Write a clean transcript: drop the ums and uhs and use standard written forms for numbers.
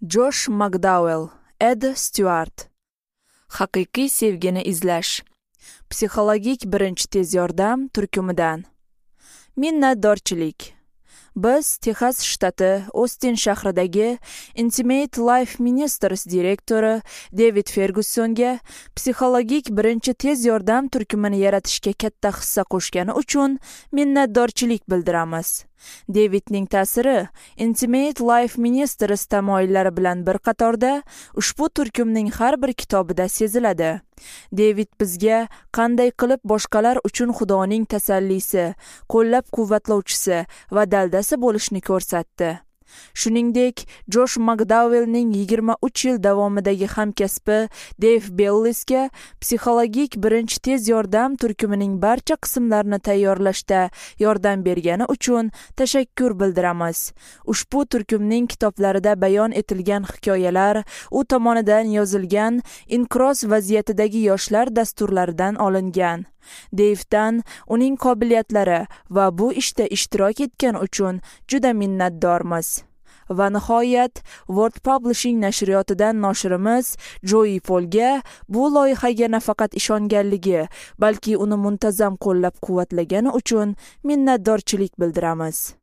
Josh McDowell, Ed Stewart. Haqiqiy sevgini izlash. Psixologik birinchi tez yordam turkumidan. Minnatdorchilik. Biz Texas shtati Ostin shahridagi Intimate Life Ministries direktori David Fergusonga psixologik birinchi tez yordam turkumini yaratishga katta hissa qo'shgani uchun minnatdorchilik bildiramiz. Davidning ta'siri Intimate Life Ministries tamoyillari bilan bir qatorda ushbu turkumning har bir kitobida seziladi. David bizga qanday qilib boshqalar uchun Xudoning tasallisi, qo'llab-quvvatlovchisi va daldasi bo'lishni ko'rsatdi. Shuningdek, Josh McDowellning 23 yil davomidagi hamkasbi Dave Bellisga psixologik birinchi tez yordam turkumining barcha qismlarini tayyorlashda yordam bergani uchun tashakkur bildiramiz. Ushbu turkumning kitoblarida bayon etilgan hikoyalar u tomonidan yozilgan inqiroz vaziyatidagi yoshlar dasturlaridan olingan. Dave'dan uning qobiliyatlari va bu ishda ishtirok etgani uchun juda minnatdormiz. Va nihoyat, World Publishing nashriyotidan noshirimiz Joey Polga bu loyihaga nafaqat ishonganligi, balki uni muntazam qo'llab-quvvatlagani uchun minnatdorchilik bildiramiz.